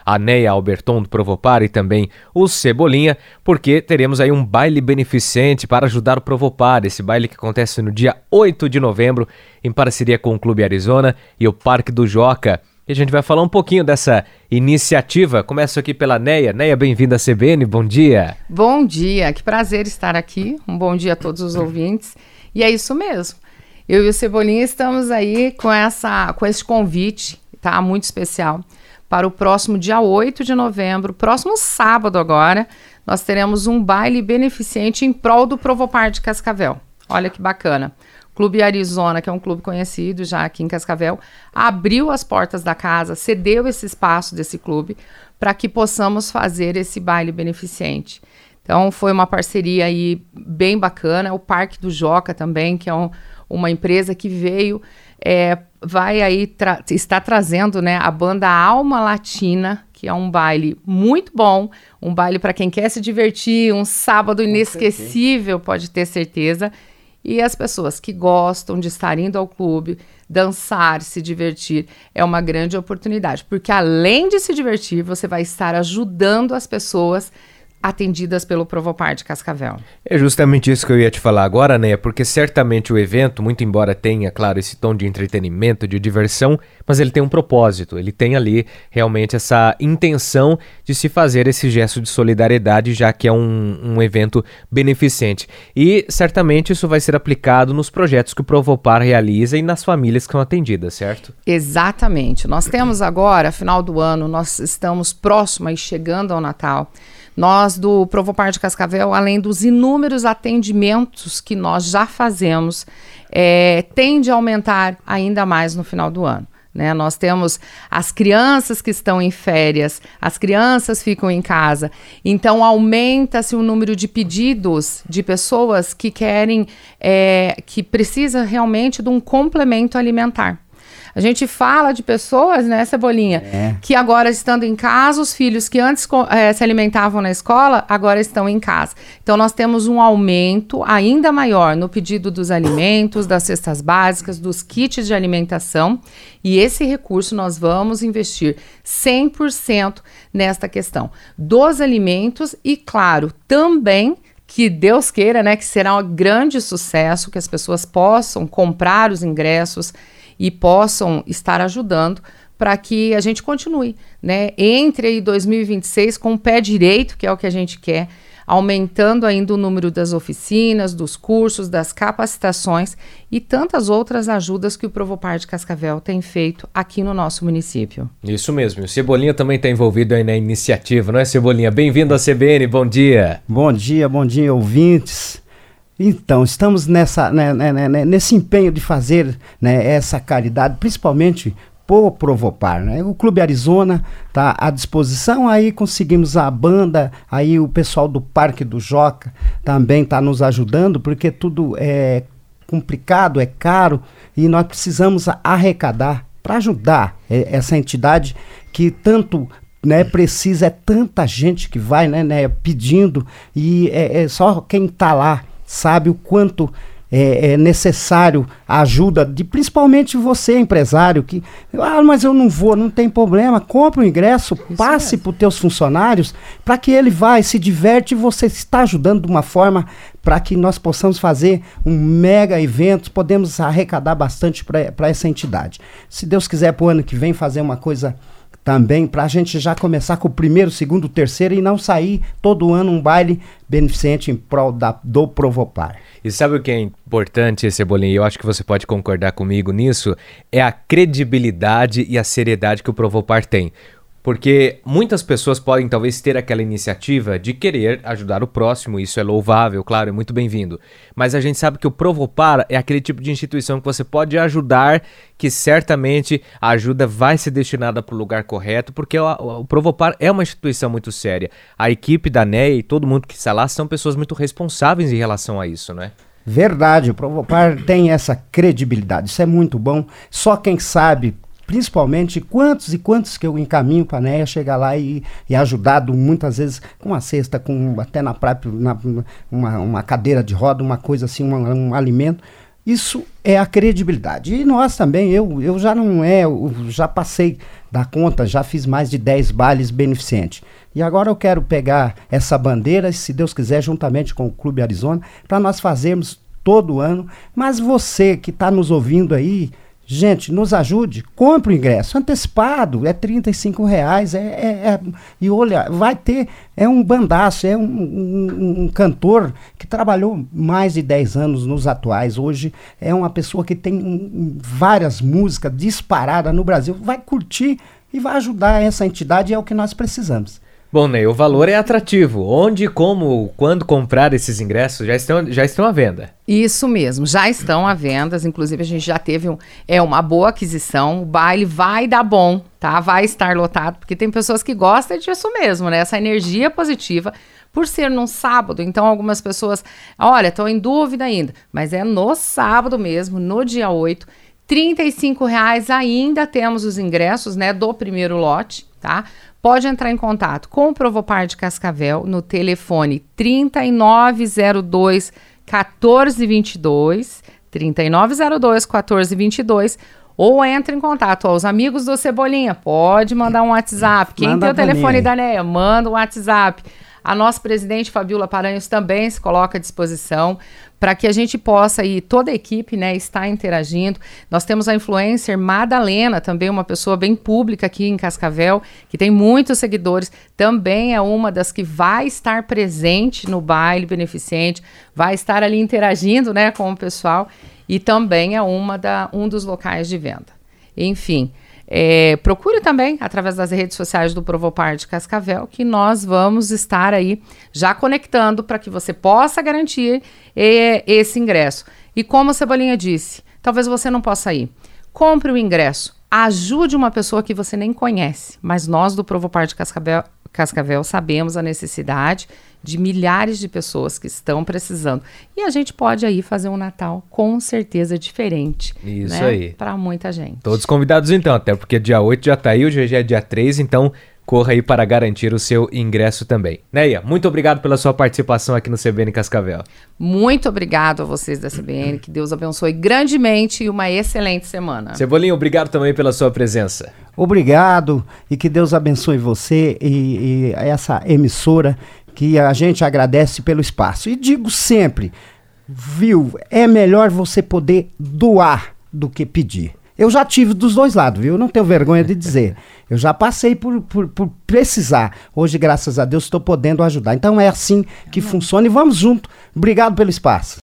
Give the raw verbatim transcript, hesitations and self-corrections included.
a Neia Alberton do Provopar e também o Cebolinha, porque teremos aí um baile beneficente para ajudar o Provopar, esse baile que acontece no dia oito de novembro, em parceria com o Clube Arizona e o Parque do Joca. E a gente vai falar um pouquinho dessa iniciativa. Começo aqui pela Neia. Neia, bem-vinda à C B N, bom dia. Bom dia, que prazer estar aqui. Um bom dia a todos os ouvintes. E é isso mesmo. Eu e o Cebolinha estamos aí com, essa, com esse convite, tá? Muito especial. Para o próximo dia oito de novembro, próximo sábado agora, nós teremos um baile beneficente em prol do Provopar de Cascavel. Olha que bacana. Clube Arizona, que é um clube conhecido já aqui em Cascavel, abriu as portas da casa, cedeu esse espaço desse clube para que possamos fazer esse baile beneficente. Então, foi uma parceria aí bem bacana. O Parque do Joca também, que é um, uma empresa que veio, é, vai aí, tra- está trazendo, né, a banda Alma Latina, que é um baile muito bom, um baile para quem quer se divertir, um sábado inesquecível, pode ter certeza. E as pessoas que gostam de estar indo ao clube, dançar, se divertir, é uma grande oportunidade. Porque além de se divertir, você vai estar ajudando as pessoas atendidas pelo Provopar de Cascavel. É justamente isso que eu ia te falar agora, né? Porque certamente o evento, muito embora tenha, claro, esse tom de entretenimento, de diversão, mas ele tem um propósito, ele tem ali realmente essa intenção de se fazer esse gesto de solidariedade, já que é um, um evento beneficente. E certamente isso vai ser aplicado nos projetos que o Provopar realiza e nas famílias que são atendidas, certo? Exatamente. Nós temos agora, final do ano, nós estamos próximos e chegando ao Natal. Nós, do Provopar de Cascavel, além dos inúmeros atendimentos que nós já fazemos, é, tende a aumentar ainda mais no final do ano. Né? Nós temos as crianças que estão em férias, as crianças ficam em casa, então aumenta-se o número de pedidos de pessoas que querem, é, que precisa realmente de um complemento alimentar. A gente fala de pessoas, né, Cebolinha, é. que agora estando em casa, os filhos que antes é, se alimentavam na escola, agora estão em casa. Então, nós temos um aumento ainda maior no pedido dos alimentos, das cestas básicas, dos kits de alimentação. E esse recurso nós vamos investir cem por cento nesta questão dos alimentos e, claro, também que Deus queira, né, que será um grande sucesso, que as pessoas possam comprar os ingressos e possam estar ajudando para que a gente continue, né? Entre aí dois mil e vinte e seis com o pé direito, que é o que a gente quer, aumentando ainda o número das oficinas, dos cursos, das capacitações e tantas outras ajudas que o Provopar de Cascavel tem feito aqui no nosso município. Isso mesmo, o Cebolinha também está envolvido aí na iniciativa, não é, Cebolinha? Bem-vindo à C B N, bom dia. Bom dia, bom dia, ouvintes. Então, estamos nessa, né, né, né, nesse empenho de fazer, né, essa caridade, principalmente por Provopar, né? O Clube Arizona está à disposição, aí conseguimos a banda, aí o pessoal do Parque do Joca também está nos ajudando, porque tudo é complicado, é caro, e nós precisamos arrecadar para ajudar é, essa entidade que tanto... Né, precisa, é tanta gente que vai, né, né, pedindo, e é, é só quem está lá sabe o quanto é, é necessário a ajuda, de, principalmente você, empresário, que, ah, mas eu não vou, não tem problema, compre o ingresso, isso passe para os teus funcionários, para que ele vai, se diverte, e você está ajudando de uma forma para que nós possamos fazer um mega evento, podemos arrecadar bastante para essa entidade. Se Deus quiser, para o ano que vem, fazer uma coisa... também para a gente já começar com o primeiro, segundo, terceiro e não sair todo ano um baile beneficente em prol da, do Provopar. E sabe o que é importante, Cebolinha, e eu acho que você pode concordar comigo nisso, é a credibilidade e a seriedade que o Provopar tem. Porque muitas pessoas podem talvez ter aquela iniciativa de querer ajudar o próximo, isso é louvável, claro, é muito bem-vindo. Mas a gente sabe que o Provopar é aquele tipo de instituição que você pode ajudar, que certamente a ajuda vai ser destinada para o lugar correto, porque o, o Provopar é uma instituição muito séria. A equipe da Neia e todo mundo que está lá são pessoas muito responsáveis em relação a isso, né? Verdade, o Provopar tem essa credibilidade, isso é muito bom. Só quem sabe... Principalmente quantos e quantos que eu encaminho para a Neia chegar lá e, e ajudado muitas vezes com uma cesta, com até na própria na, uma, uma cadeira de roda, uma coisa assim, um, um alimento, Isso é a credibilidade. E nós também, eu, eu já não é, eu já passei da conta, já fiz mais de dez bailes beneficentes. E agora eu quero pegar essa bandeira, se Deus quiser, juntamente com o Clube Arizona, para nós fazermos todo ano. Mas você que está nos ouvindo aí, gente, nos ajude, compre o ingresso antecipado, é trinta e cinco reais, é, é, é, e olha, vai ter, é um bandaço, é um, um, um cantor que trabalhou mais de dez anos nos atuais, hoje é uma pessoa que tem um, várias músicas disparadas no Brasil, vai curtir e vai ajudar essa entidade, é o que nós precisamos. Bom, Ney, o valor é atrativo. Onde, como, quando comprar esses ingressos já estão, já estão à venda? Isso mesmo, já estão à venda. Inclusive, a gente já teve um, é, uma boa aquisição. O baile vai dar bom, tá? Vai estar lotado, porque tem pessoas que gostam disso mesmo, né? Essa energia positiva. Por ser num sábado, então algumas pessoas, olha, estão em dúvida ainda. Mas é no sábado mesmo, no dia oito. trinta e cinco reais ainda temos os ingressos, né, do primeiro lote, tá? Pode entrar em contato com o Provopar de Cascavel no telefone trinta e nove zero dois, quatorze vinte e dois, trinta e nove zero dois, quatorze vinte e dois, ou entra em contato, ó, os amigos do Cebolinha, pode mandar um WhatsApp. Quem Manda tem o telefone mim. da Neia, manda um WhatsApp. A nossa presidente, Fabiola Paranhos, também se coloca à disposição para que a gente possa aí, toda a equipe, né, estar interagindo. Nós temos a influencer Madalena, também uma pessoa bem pública aqui em Cascavel, que tem muitos seguidores, também é uma das que vai estar presente no baile beneficente, vai estar ali interagindo, né, com o pessoal, e também é uma da, um dos locais de venda. Enfim, É, procure também através das redes sociais do Provopar de Cascavel, que nós vamos estar aí já conectando para que você possa garantir eh, esse ingresso. E como a Cebolinha disse, talvez você não possa ir. Compre o ingresso, ajude uma pessoa que você nem conhece, mas nós do Provopar de Cascavel, Cascavel sabemos a necessidade de milhares de pessoas que estão precisando. E a gente pode aí fazer um Natal com certeza diferente. Isso, né? aí. Para muita gente. Todos convidados então, até porque dia oito já tá aí, hoje já é dia três, então corra aí para garantir o seu ingresso também. Neia, muito obrigado pela sua participação aqui no C B N Cascavel. Muito obrigado a vocês da C B N, que Deus abençoe grandemente e uma excelente semana. Cebolinha, obrigado também pela sua presença. Obrigado e que Deus abençoe você e, e essa emissora, que a gente agradece pelo espaço. E digo sempre, viu, é melhor você poder doar do que pedir. Eu já tive dos dois lados, viu? Não tenho vergonha de dizer. Eu já passei por, por, por precisar. Hoje, graças a Deus, estou podendo ajudar. Então é assim que funciona e vamos junto. Obrigado pelo espaço.